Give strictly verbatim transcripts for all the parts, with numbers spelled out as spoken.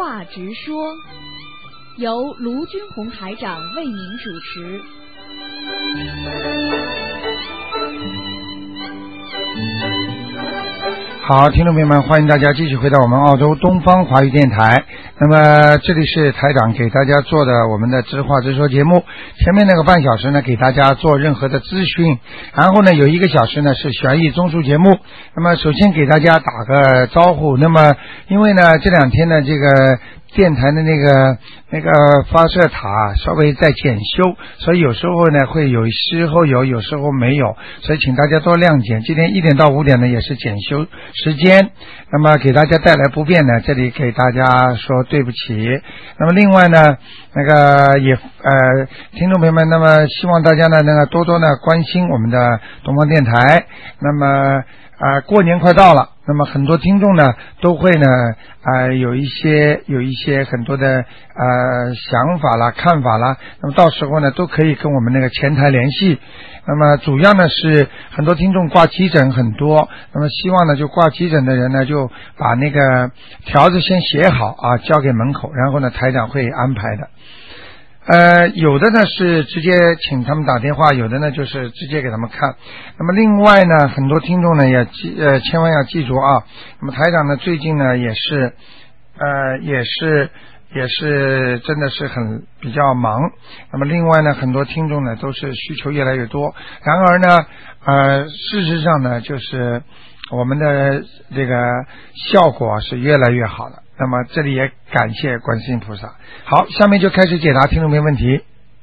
话直说，由卢军红台长为您主持。 好，听众朋友们，欢迎大家继续回到我们澳洲东方华语电台。那么这里是台长给大家做的我们的直话直说节目，前面那个半小时呢给大家做任何的咨询，然后呢有一个小时呢是悬疑综述节目。那么首先给大家打个招呼，那么因为呢这两天呢这个电台的那个那个发射塔稍微在检修，所以有时候呢会有时候有有时候没有，所以请大家多谅解。今天一点到五点呢也是检修时间，那么给大家带来不便呢，这里给大家说对不起。那么另外呢那个也呃听众朋友们，那么希望大家呢那个多多呢关心我们的东方电台。那么啊、呃，过年快到了，那么很多听众呢都会呢啊、呃、有一些有一些很多的呃想法啦、看法啦，那么到时候呢都可以跟我们那个前台联系。那么主要呢是很多听众挂急诊很多，那么希望呢就挂急诊的人呢就把那个条子先写好啊，交给门口，然后呢台长会安排的。呃，有的呢是直接请他们打电话，有的呢就是直接给他们看。那么另外呢，很多听众呢也记呃千万要记住啊。那么台长呢最近呢也是呃也是也是真的是很比较忙。那么另外呢，很多听众呢都是需求越来越多。然而呢，呃，事实上呢，就是我们的这个效果是越来越好了。那么这里也感谢观世音菩萨。好，下面就开始解答听众朋友问题。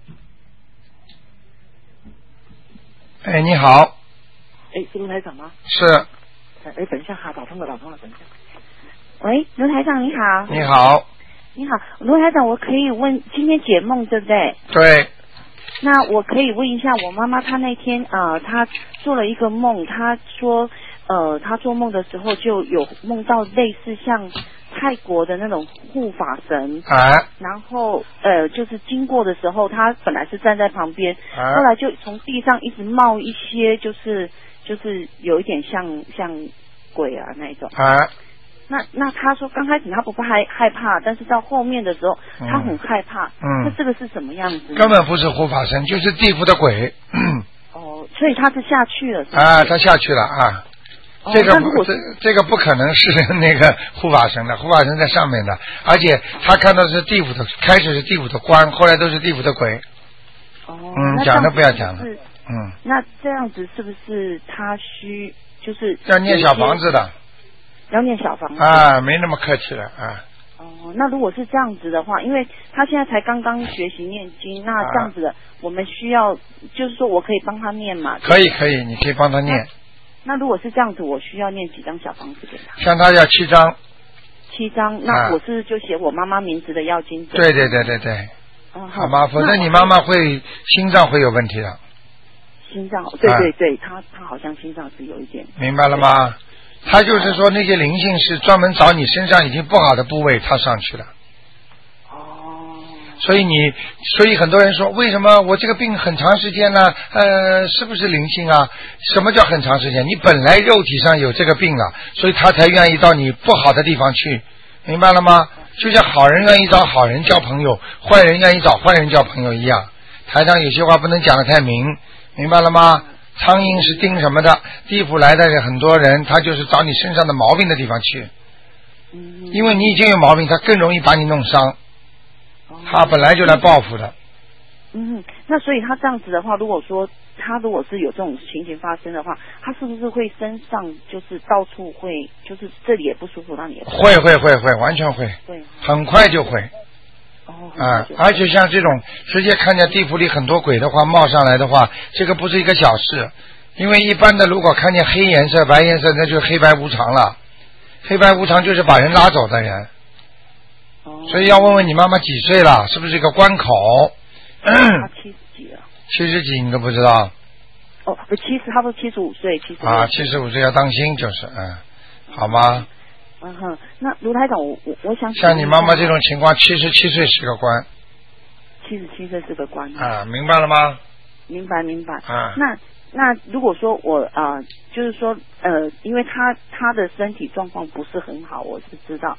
哎，你好。 哎，是卢台长吗？ 是。 哎，等一下哈，打通了，打通了，等一下。喂，卢台长你好。 你好。 你好，卢台长，我可以问今天解梦对不对？ 对。 那我可以问一下，我妈妈她那天呃，她做了一个梦，她说呃，她做梦的时候就有梦到类似像泰国的那种护法神， 啊， 然后呃，就是经过的时候，她本来是站在旁边， 啊， 后来就从地上一直冒一些，就是就是有一点像像鬼啊那一种。 啊， 那那他说刚开始他不害害怕，但是到后面的时候他很害怕。嗯，那这个是什么样子？ 根本不是护法神，就是地府的鬼。 哦，所以他是下去了是不是？ 啊，他下去了啊。 哦、 这个这这个不可能是那个护法神的，护法神在上面的，而且他看到是地府的，开始是地府的官，后来都是地府的鬼。 哦， 嗯，讲都不要讲了。嗯， 那这样子是不是他需就是要念小房子的？ 要念小房子啊，没那么客气了啊。 哦，那如果是这样子的话，因为他现在才刚刚学习念经，那这样子的，啊、我们需要就是说我可以帮他念嘛？ 可以可以，你可以帮他念。 那, 那如果是这样子，我需要念几张小房子给他？ 像他要七张。 七张，那我是就写我妈妈名字的要经者。 对对对对对。 嗯、 好吧，否则你妈妈会心脏会有问题的。 心脏，对对对，他、啊、他好像心脏是有一点。 明白了吗？他就是说那些灵性是专门找你身上已经不好的部位他上去了。 哦。 所以你，所以很多人说，为什么我这个病很长时间呢？呃，是不是灵性啊？什么叫很长时间？你本来肉体上有这个病了，所以他才愿意到你不好的地方去，明白了吗？就像好人愿意找好人交朋友，坏人愿意找坏人交朋友一样。台上有些话不能讲得太明，明白了吗？苍蝇是叮什么的？地府来的很多人，他就是找你身上的毛病的地方去。 嗯。 因为你已经有毛病，他更容易把你弄伤。哦。他本来就来报复的。 嗯，那所以他这样子的话，如果说他如果是有这种情形发生的话，他是不是会身上就是到处会，就是这里也不舒服，那里也不舒服？ 会会会会，完全会。 对。 很快就会。 哦， 啊，而且像这种直接看见地府里很多鬼的话冒上来的话，这个不是一个小事，因为一般的如果看见黑颜色、白颜色，那就是黑白无常了。黑白无常就是把人拉走的人。哦。所以要问问你妈妈几岁了，是不是一个关口？ 他七十几了。 七十几你都不知道？ 哦，不，七十，他说七十五岁，七十。 啊，七十五岁要当心，就是嗯，好吗？ 嗯哼，那卢台长，我我我想像你妈妈这种情况，七十七岁是个官， 七十七岁是个官啊，明白了吗？ 明白明白。 啊， 那那如果说我啊、呃，就是说呃，因为他他的身体状况不是很好，我是知道。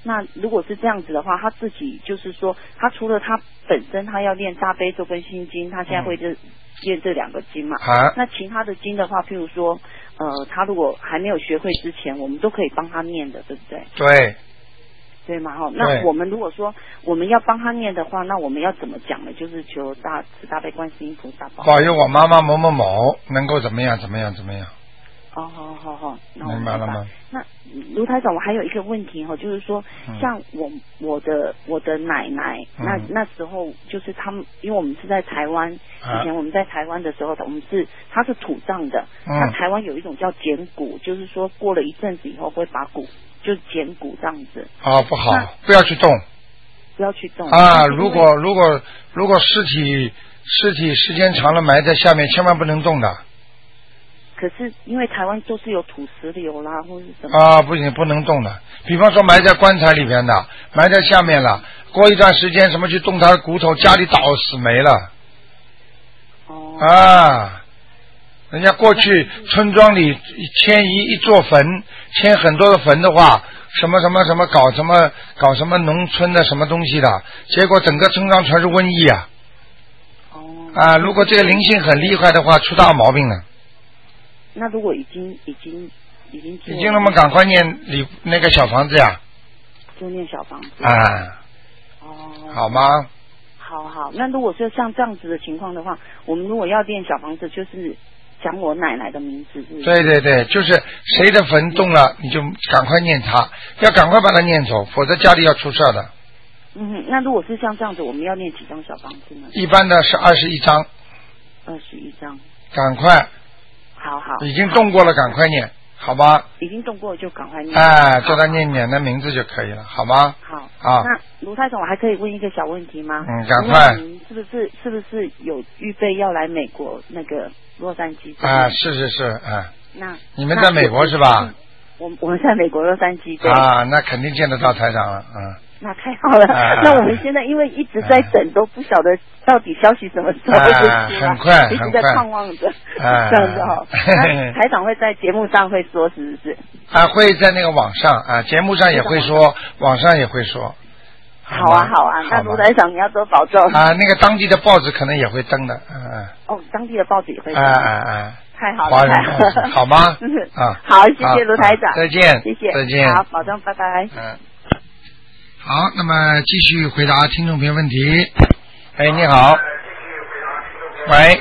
那如果是这样子的话，他自己就是说，他除了他本身他要练大悲咒跟心经，他现在会这练这两个经嘛？ 啊。 那其他的经的话，譬如说，呃，他如果还没有学会之前，我们都可以帮他念的，对不对？ 对。 对嘛哈？那我们如果说我们要帮他念的话，那我们要怎么讲呢？就是求大慈大悲观世音菩萨保保佑我妈妈某某某能够怎么样怎么样怎么样。 哦，好好好，那我明白了吗？ 那卢台长，我还有一个问题哈，就是说， 嗯、 像我我的我的奶奶， 嗯、 那那时候就是他们，因为我们是在台湾， 啊、 以前我们在台湾的时候，我们是他是土葬的， 嗯、 那台湾有一种叫捡骨，就是说过了一阵子以后会把骨就捡骨这样子。 哦，不好，不要去动， 不要去动啊！如果如果如果尸体尸体时间长了埋在下面，千万不能动的。 可是因为台湾都是有土石流啦，或者是什么啊，不行，不能动的。比方说埋在棺材里边的，埋在下面了，过一段时间什么去动他的骨头，家里倒死没了。 哦。 啊，人家过去村庄里迁移一座坟，迁很多的坟的话，什么什么什么搞什么搞什么农村的什么东西的，结果整个村庄全是瘟疫啊。 哦。 啊，如果这个灵性很厉害的话，出大毛病了。 那如果已经已经已经已经那么赶快念里那个小房子呀？ 就念小房子啊。 哦。 好吗？ 好好，那如果是像这样子的情况的话，我们如果要念小房子，就是讲我奶奶的名字是不是？ 对对对，就是谁的坟动了，你就赶快念他，要赶快把他念走，否则家里要出事的。 嗯，那如果是像这样子，我们要念几张小房子呢？ 一般的是二十一张。 二十一张。 赶快。 好好， 已经动过了，赶快念，好吧？ 已经动过了就赶快念。 哎，叫他念念的名字就可以了，好吗？ 好。 啊。 那卢太总，我还可以问一个小问题吗？ 嗯，赶快。 您是不是是不是有预备要来美国那个洛杉矶？ 啊，是是是，啊。 那你们在美国是吧？ 我我们在美国洛杉矶。对啊，那肯定见得到台长了，嗯。 那太好了，啊、那我们现在因为一直在等，啊、都不晓得到底消息什么时候会出来， 啊、很快， 一直在盼望着， 啊、 这样子哈。那台长会在节目上会说，是不是？ 啊，会在那个网上啊，节目上也会说，网上也会说。 好啊，好啊，那卢台长你要多保重。 啊，那个当地的报纸可能也会登的，嗯嗯。 哦，当地的报纸也会登。 啊啊啊！ 太好了，太好了， 好吗？ 啊，好，谢谢卢台长， 再见， 谢谢， 再见， 好，保重，拜拜。 嗯。好，那么继续回答听众朋友问题。哎，你好。喂。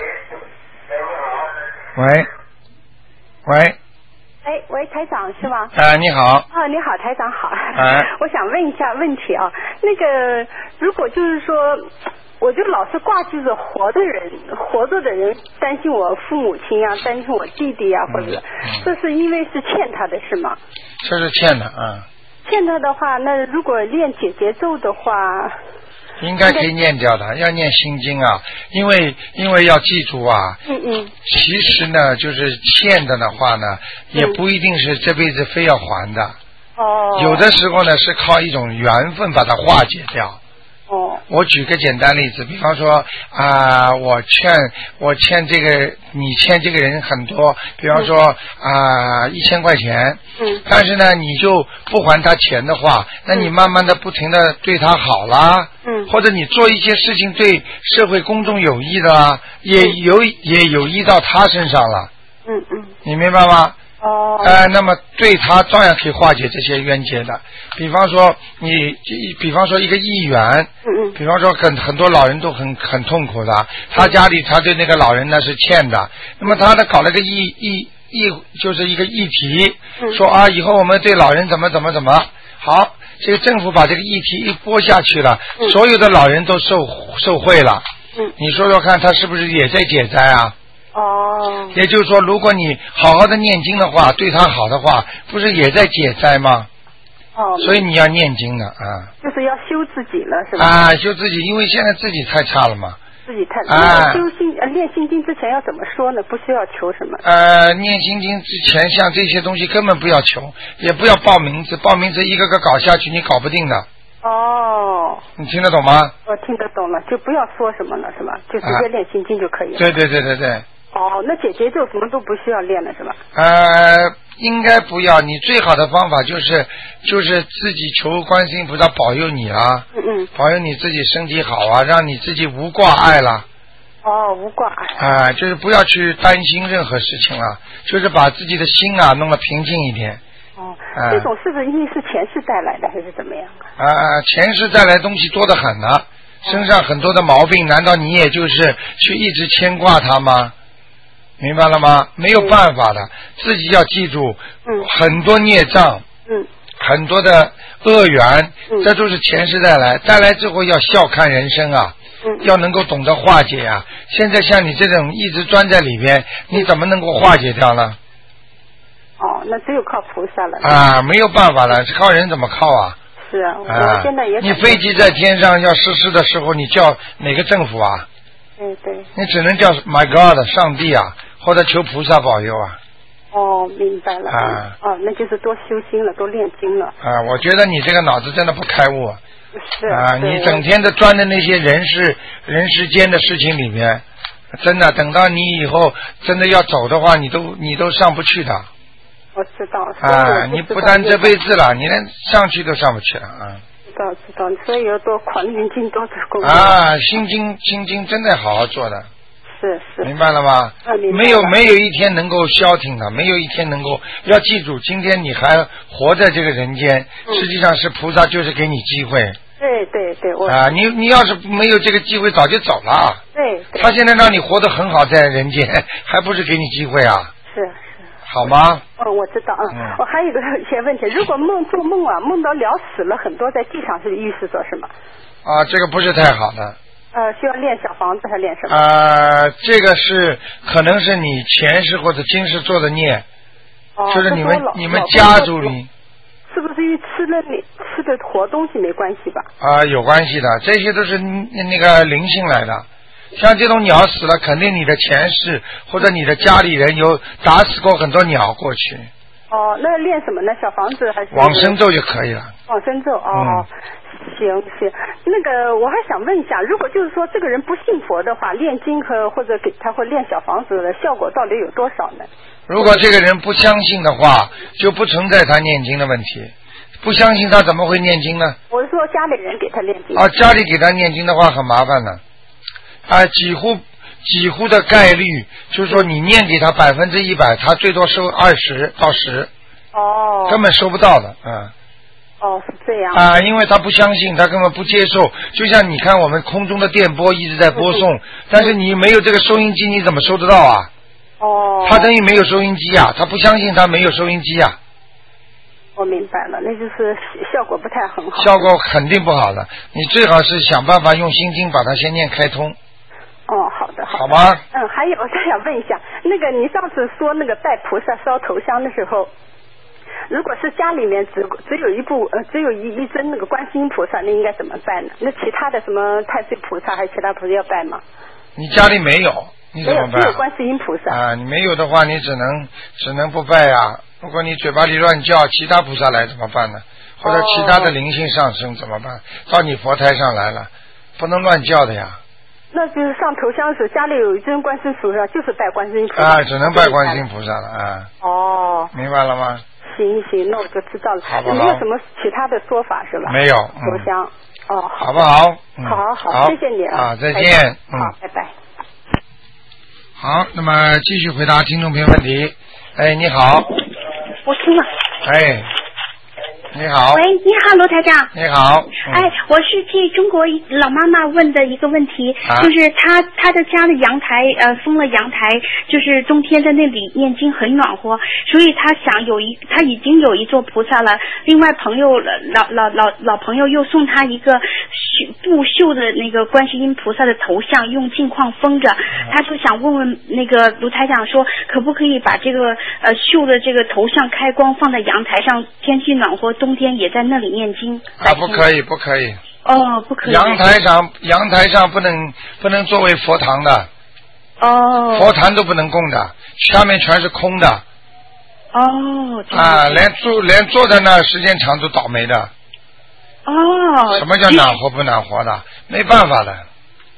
喂。喂。 哎，喂，台长是吗？ 啊，你好。 啊，你好，台长好。 哎。 我想问一下问题啊，那个如果就是说，我就老是挂记着活的人，活着的人担心我父母亲呀、啊，担心我弟弟呀、啊，或者、嗯嗯、这是因为是欠他的是吗？ 这是欠的啊。 欠他的话，那如果练解结咒的话， 应该可以念掉的，要念心经啊，因为因为要记住啊， 嗯嗯， 其实呢，就是欠的的话呢，也不一定是这辈子非要还的， 哦， 有的时候呢是靠一种缘分把它化解掉。 哦， 我举个简单例子，比方说啊、呃，我欠我欠这个你欠这个人很多，比方说啊、呃、一千块钱， 嗯， 但是呢你就不还他钱的话，那你慢慢的不停的对他好啦， 嗯， 或者你做一些事情对社会公众有益的啦，也有也有益到他身上了， 嗯嗯， 你明白吗？ 哦， 呃，那么对他照样可以化解这些冤结的。比方说你，比方说一个议员， 嗯嗯， 比方说很很多老人都很很痛苦的，他家里他对那个老人呢是欠的，那么他呢搞了个议议议，就是一个议题， 嗯、 说啊以后我们对老人怎么怎么怎么好，这个政府把这个议题一拨下去了， 嗯、 所有的老人都受受贿了， 嗯， 你说说看，他是不是也在解灾啊？ 哦， 也就是说，如果你好好的念经的话，对他好的话，不是也在解灾吗？ 哦， 所以你要念经的啊。 就是要修自己了，是吧？ 啊，修自己，因为现在自己太差了嘛。 自己太啊。 修心呃练心经之前要怎么说呢？不需要求什么？ 呃，念心经之前，像这些东西根本不要求，也不要报名字，报名字一个个搞下去，你搞不定的。 哦。 你听得懂吗？ 我听得懂了，就不要说什么了，是吧？就直接练心经就可以了。 对对对对对。 哦，那解结咒什么都不需要练了是吧？ 呃， 应该不要，你最好的方法就是就是自己求观世音菩萨保佑你啊， 嗯嗯， 保佑你自己身体好啊，让你自己无挂碍了。 哦，无挂碍。 啊，就是不要去担心任何事情了，就是把自己的心啊弄得平静一点。 哦， 啊、 这种是不是因为是前世带来的，还是怎么样啊？ 啊，前世带来东西多得很呢，身上很多的毛病，难道你也就是去一直牵挂它吗？明白了吗？没有办法的，自己要记住， 嗯， 很多孽障， 嗯， 很多的恶缘， 嗯， 这都是前世带来，带来之后要笑看人生啊， 嗯， 要能够懂得化解啊。现在像你这种一直钻在里边，你怎么能够化解掉呢？ 哦，那只有靠菩萨了。 啊，没有办法了，靠人怎么靠啊？ 是啊， 啊我现在也。 你飞机在天上要失事的时候，你叫哪个政府啊？ 对对。 你只能叫 My God 上帝啊，或者求菩萨保佑啊。 哦，明白了。 啊。 哦，那就是多修心了，多练经了。 啊，我觉得你这个脑子真的不开悟。 是。 啊，你整天都钻在那些人世人世间的事情里面，真的，等到你以后真的要走的话，你都你都上不去的。 我知道。 啊，你不但这辈子了，你连上去都上不去了啊。 知道知道，所以要多狂念经，多做功课。 啊，心经心经真的好好做的。 是是。 明白了吗？ 啊，明白了。 没有没有一天能够消停的，没有一天能够。要记住，今天你还活在这个人间， 嗯、 实际上是菩萨就是给你机会。 对对对，我。 啊，你你要是没有这个机会，早就走了。 对。对他现在让你活得很好，在人间，还不是给你机会啊？ 是。 好吗？ 哦，我知道啊。 嗯。 我还有一个一些问题，如果梦做梦啊，梦到了死了很多在地上，是预示着什么？ 啊，这个不是太好的。 呃，需要练小房子还练什么？ 呃，这个是可能是你前世或者今世做的孽， 哦、 就是你们你们家族里。 是不是与吃了你吃的活东西没关系吧？ 啊、呃，有关系的，这些都是那个灵性来的。像这种鸟死了，肯定你的前世或者你的家里人有打死过很多鸟过去。 哦，那练什么呢？小房子还是？ 往生咒就可以了。 往生咒哦、 嗯， 行行。那个我还想问一下，如果就是说这个人不信佛的话，练经和或者给他会练小房子的效果到底有多少呢？ 如果这个人不相信的话，就不存在他念经的问题。不相信他怎么会念经呢？ 我是说家里人给他练经。 啊，家里给他念经的话很麻烦的。啊，几乎几乎的概率，就是说你念给他百分之一百，他最多收二十到十， 哦， 根本收不到的，嗯。 哦，是这样。 啊，因为他不相信，他根本不接受。就像你看，我们空中的电波一直在播送，嗯、但是你没有这个收音机，你怎么收得到啊？ 哦。 他等于没有收音机呀、啊，他不相信他没有收音机呀、啊。 我明白了，那就是效果不太很好。 效果肯定不好的，你最好是想办法用心经把它先念开通。 哦，好的，好的。 好吗？ 嗯，还有我再想问一下，那个你上次说那个拜菩萨烧头香的时候，如果是家里面只只有一部呃只有一一尊那个观世音菩萨，那应该怎么拜呢？那其他的什么太岁菩萨还是其他菩萨要拜吗？ 你家里没有，你怎么拜？ 没有，只有观世音菩萨。 啊，你没有的话，你只能只能不拜啊。如果你嘴巴里乱叫，其他菩萨来怎么办呢？或者其他的灵性上升怎么办？哦、到你佛台上来了，不能乱叫的呀。 那就是上头香时，家里有一尊观世音菩萨，就是拜观世音菩萨。 啊，只能拜观世音菩萨了啊。 哦。 明白了吗？ 行行，那我就知道了。 好不好？ 没有什么其他的说法是吧？ 没有。 头香。嗯、哦， 好不好？ 嗯、好好好， 谢谢你啊。 啊，再见。嗯。 好，拜拜。 好，那么继续回答听众朋友问题。哎，你好。 我听了。 哎。你好。 喂，你好，罗台长。 你好。 嗯、哎，我是替中国老妈妈问的一个问题， 啊、 就是她她的家的阳台呃封了阳台，就是冬天在那里念经很暖和，所以她想有一她已经有一座菩萨了。另外朋友老老老老朋友又送她一个布绣的那个观世音菩萨的头像，用镜框封着。她就想问问那个卢台长说，可不可以把这个呃绣的这个头像开光放在阳台上，天气暖和。冬天也在那里念经啊，不可以，不可以。 哦，不可以。 阳台上，阳台上不能不能作为佛堂的。 哦。 佛坛都不能供的，下面全是空的。 哦。 啊，连坐连坐在那时间长都倒霉的。 哦。 什么叫暖和不暖和的？没办法的。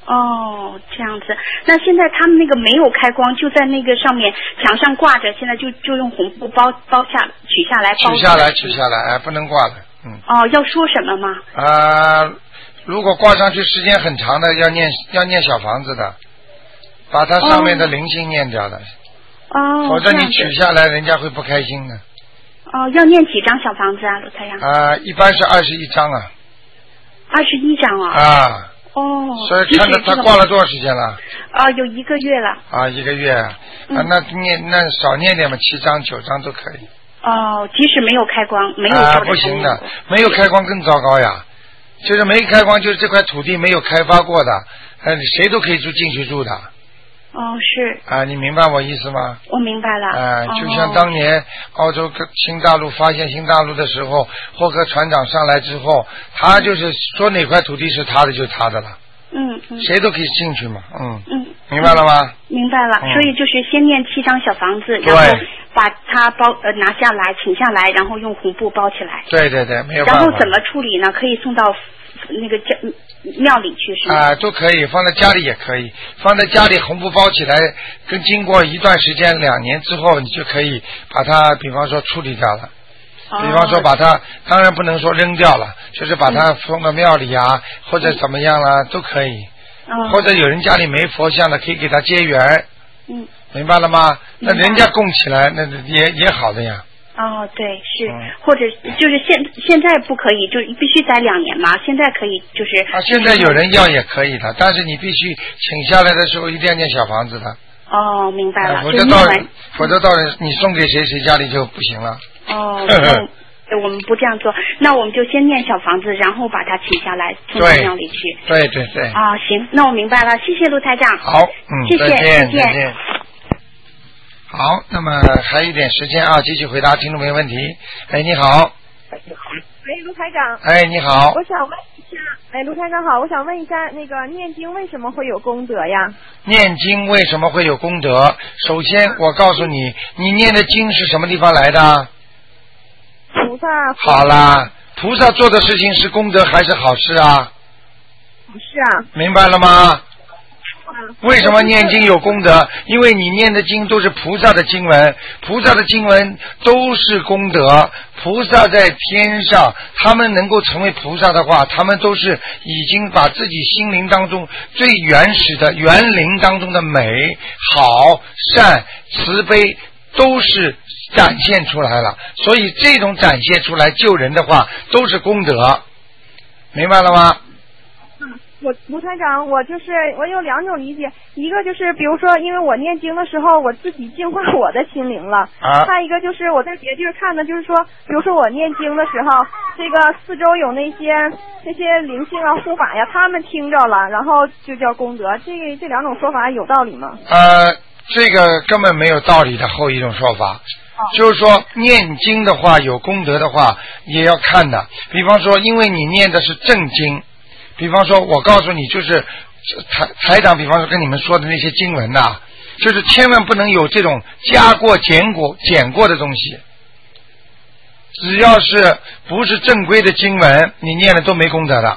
哦，这样子。那现在他们那个没有开光，就在那个上面墙上挂着，现在就就用红布包包下取下来，包取下来取下来，哎，不能挂的。嗯。 哦，要说什么吗？ 啊、呃，如果挂上去时间很长的，要念要念小房子的，把它上面的灵性念掉的。 哦。 否则你取下来，人家会不开心的。 哦，要念几张小房子啊，卢太阳？ 啊、呃，一般是二十一张啊。 二十一张啊。 啊。 哦。 所以看到他挂了多少时间了？ 啊，有一个月了。 啊，一个月啊，嗯、啊那念那少念点嘛，七张九张都可以。 哦，即使没有开光，没有啊，不行的，没有开光更糟糕呀。就是没开光，就是这块土地没有开发过的，呃，谁都可以住进去住的。 哦，是。 啊，你明白我意思吗？ 我明白了。 啊， 哦、 就像当年澳洲新大陆发现新大陆的时候，霍克船长上来之后，他就是说哪块土地是他的就他的了。 嗯嗯。 谁都可以进去嘛，嗯。 嗯。 明白了吗？ 明白了， 嗯、 所以就是先念七张小房子，然后把它包呃拿下来，请下来，然后用红布包起来。 对对对，没有办法。 然后怎么处理呢？可以送到那个家庙里去是吗？ 啊，都可以，放在家里也可以，放在家里红布包起来，跟经过一段时间，两年之后，你就可以把它，比方说处理掉了。比方说把它，当然不能说扔掉了，就是把它放到庙里啊，嗯、或者怎么样啦，都可以。 哦、 或者有人家里没佛像的，可以给他结缘。 嗯。 明白了吗？那人家供起来，那也也好的呀。 哦，对，是， 嗯、 或者就是现现在不可以，就必须待两年嘛。现在可以，就是啊，现在有人要也可以的，但是你必须请下来的时候一定要建小房子的。 哦，明白了。 啊、否则到否则到人你送给谁，谁家里就不行了。 哦。我们不这样做，那我们就先念小房子，然后把它请下来送到庙里去。 对对对。 啊，行，那我明白了，谢谢卢台长。 好，嗯， 谢谢， 再见， 再见。好，那么还有一点时间啊，继续回答听众朋友问题。哎，你好。 喂，卢台长。 哎，你好。 我想问一下，哎，卢台长好，我想问一下，那个念经为什么会有功德呀？ 念经为什么会有功德？首先，我告诉你，你念的经是什么地方来的？ 菩萨。 好啦，菩萨做的事情是功德还是好事啊？ 是啊。 明白了吗？为什么念经有功德？因为你念的经都是菩萨的经文，菩萨的经文都是功德。菩萨在天上，他们能够成为菩萨的话，他们都是已经把自己心灵当中最原始的园林当中的美好善慈悲都是展现出来了，所以这种展现出来救人的话都是功德，明白了吗？ 我卢台长，我就是我有两种理解，一个就是比如说，因为我念经的时候，我自己净化我的心灵了； 啊， 再一个就是我在别地儿看的，就是说，比如说我念经的时候，这个四周有那些那些灵性啊、护法呀，他们听着了，然后就叫功德。这个这两种说法有道理吗？ 呃，这个根本没有道理的后一种说法。就是说念经的话有功德的话也要看的，比方说因为你念的是正经，比方说我告诉你就是台台长比方说跟你们说的那些经文呐、啊，就是千万不能有这种加过减过减过的东西，只要是不是正规的经文你念了都没功德的。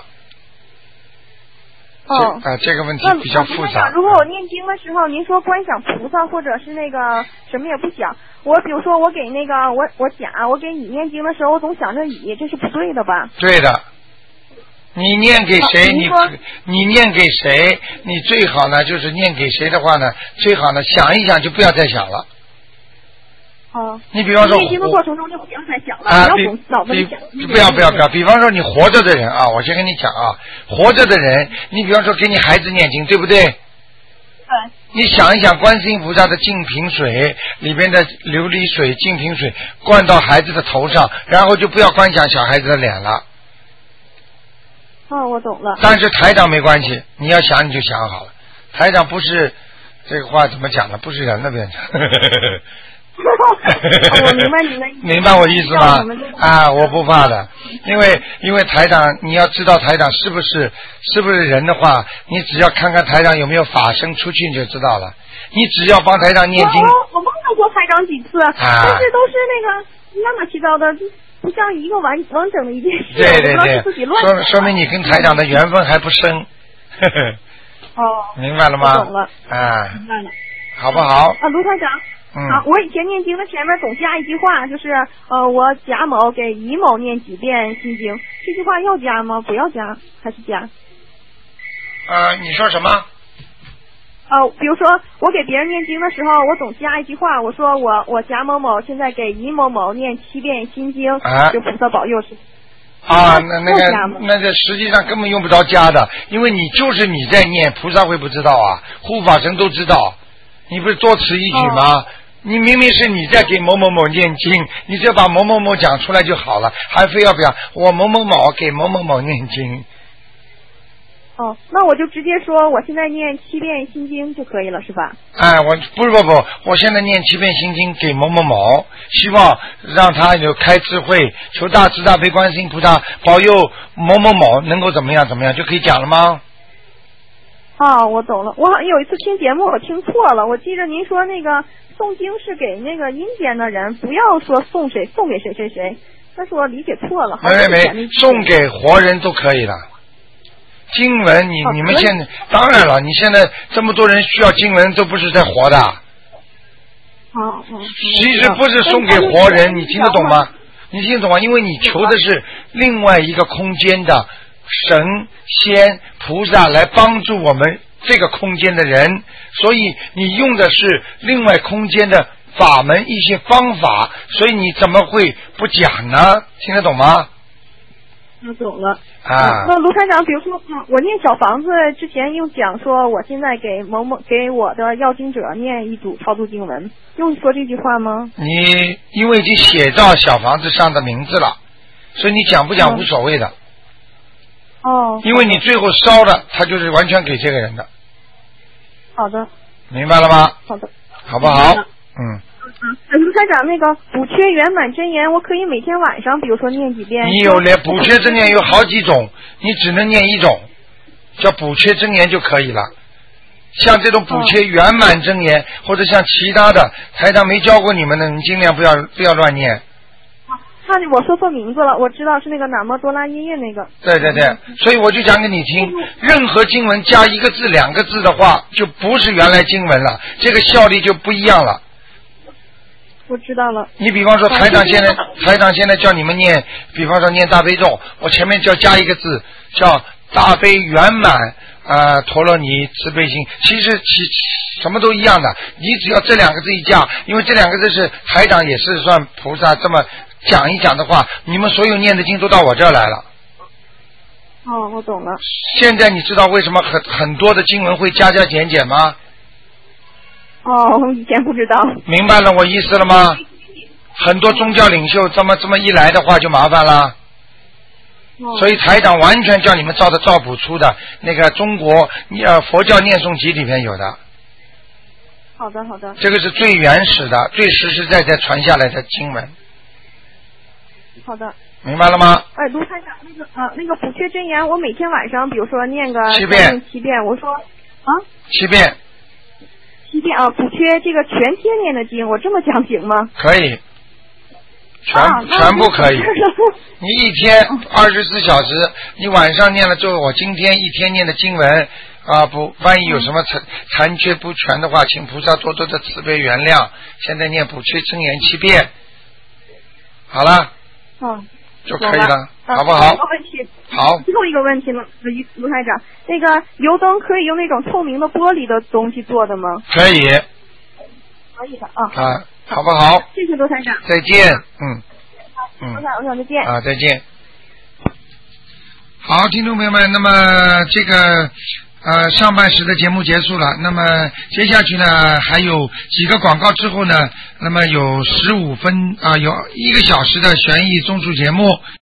哦， 啊，这个问题比较复杂。 如果我念经的时候，您说观想菩萨或者是那个什么也不想，我比如说我给那个我我甲我给乙念经的时候，我总想着乙，这是不对的吧？ 对的，你念给谁？你你念给谁？你最好呢，就是念给谁的话呢，最好呢想一想就不要再想了。 哦， 你比方说念经的过程中就不要再想了， 啊， 不要总脑子里想。 不要不要不要，比方说你活着的人啊，我先跟你讲啊，活着的人，你比方说给你孩子念经，对不对？对。你想一想，观世音菩萨的净瓶水里边的琉璃水、净瓶水灌到孩子的头上，然后就不要观想小孩子的脸了。 哦，我懂了。 但是台长没关系，你要想你就想好了。台长不是这个话怎么讲呢？不是人那边的。 我明白你的意思。 明白我意思吗？啊，我不怕的，因为因为台长，你要知道台长是不是是不是人的话，你只要看看台长有没有法身出去你就知道了。你只要帮台长念经。 我我梦到过台长几次，啊、但是都是那个乱七八糟的，不像一个完完整的一件事。 对对对，说说明你跟台长的缘分还不深。 哦， 明白了吗？ 懂了。 哎， 明白了。 好不好？ 啊，卢台长。 嗯。 啊，我以前念经的前面总加一句话，就是呃，我贾某给乙某念几遍心经，这句话要加吗？不要加，还是加？ 呃，你说什么？ 呃，比如说我给别人念经的时候，我总加一句话，我说我我贾某某现在给乙某某念七遍心经， 啊、 就菩萨保佑是。 啊，那那个那个实际上根本用不着加的，因为你就是你在念，菩萨会不知道啊？护法神都知道，你不是多此一举吗？哦，你明明是你在给某某某念经，你只要把某某某讲出来就好了，还非要不要我某某某给某某某念经？ 哦，那我就直接说我现在念七遍心经就可以了，是吧？ 哎，我不是不不，我现在念七遍心经给某某某，希望让他有开智慧，求大慈大悲观世音菩萨保佑某某某能够怎么样怎么样，就可以讲了吗？ 哦，我懂了。我好像有一次听节目我听错了，我记着您说那个诵经是给那个阴间的人，不要说送谁送给谁谁谁，但是我理解错了。 没没没，送给活人都可以了。经文你、哦、你们现在当然了，你现在这么多人需要经文，都不是在活的。 哦哦。 其实不是送给活人，你听得懂吗？你听得懂吗？因为你求的是另外一个空间的神仙菩萨来帮助我们这个空间的人，所以你用的是另外空间的法门一些方法，所以你怎么会不讲呢？听得懂吗？ 我懂了啊。 那卢台长，比如说我念小房子之前用讲说我现在给某某给我的要经者念一组超度经文，用说这句话吗？ 你因为已经写到小房子上的名字了，所以你讲不讲无所谓的。 哦。 因为你最后烧了，他就是完全给这个人的。 好的。 明白了吗？ 好的。 好不好？嗯。 嗯，卢台长，那个补缺圆满真言，我可以每天晚上，比如说念几遍。 你有连补缺真言有好几种，你只能念一种，叫补缺真言就可以了。像这种补缺圆满真言，哦、或者像其他的台长没教过你们的，你尽量不要不要乱念。 那我说错名字了，我知道是那个南无多拉耶耶那个。 对对对，所以我就讲给你听，任何经文加一个字两个字的话，就不是原来经文了，这个效力就不一样了。 我知道了。 你比方说台长现在台长现在叫你们念，比方说念大悲咒，我前面就要加一个字，叫大悲圆满啊、呃、陀罗尼慈悲心，其实其什么都一样的，你只要这两个字一加，因为这两个字是台长也是算菩萨这么讲一讲的话，你们所有念的经都到我这儿来了。 哦，我懂了。 现在你知道为什么很很多的经文会加加减减吗？ 哦，以前不知道。 明白了我意思了吗？很多宗教领袖这么这么一来的话就麻烦了。哦、所以台长完全叫你们照的照谱出的那个中国呃佛教念诵集里面有的。 好的好的。 这个是最原始的、最实实在在传下来的经文。 好的。 明白了吗？ 哎，卢台长，那个呃那个补缺真言，我每天晚上比如说念个七遍， 七遍，我说啊。 七遍。 七遍啊，补缺这个全天念的经，我这么讲行吗？ 可以，全、啊、全部可以。你一天二十四小时，你晚上念了之后，我今天一天念的经文啊，不，万一有什么残残缺不全的话，请菩萨多多的慈悲原谅。现在念补缺真言七遍，好了， 嗯， 就可以了，好不好？好。 最后一个问题了，卢台长，那个油灯可以用那种透明的玻璃的东西做的吗？ 可以。 可以的啊。 啊，好不好？ 谢谢卢台长。 再见，嗯。 嗯。卢台长，我想再见。 啊，再见。好，听众朋友们，那么这个呃上半时的节目结束了，那么接下去呢还有几个广告之后呢，那么有十五分啊、呃、有一个小时的悬疑综述节目。